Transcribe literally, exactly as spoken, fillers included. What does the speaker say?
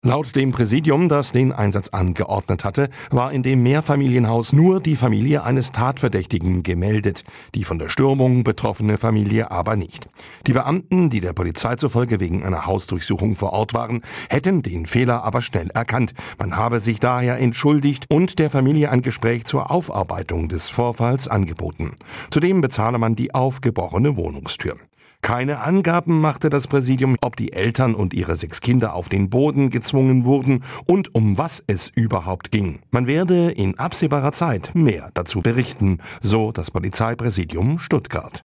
Laut dem Präsidium, das den Einsatz angeordnet hatte, war in dem Mehrfamilienhaus nur die Familie eines Tatverdächtigen gemeldet, die von der Stürmung betroffene Familie aber nicht. Die Beamten, die der Polizei zufolge wegen einer Hausdurchsuchung vor Ort waren, hätten den Fehler aber schnell erkannt. Man habe sich daher entschuldigt und der Familie ein Gespräch zur Aufarbeitung des Vorfalls angeboten. Zudem bezahle man die aufgebrochene Wohnungstür. Keine Angaben machte das Präsidium, ob die Eltern und ihre sechs Kinder auf den Boden gezwungen wurden und um was es überhaupt ging. Man werde in absehbarer Zeit mehr dazu berichten, so das Polizeipräsidium Stuttgart.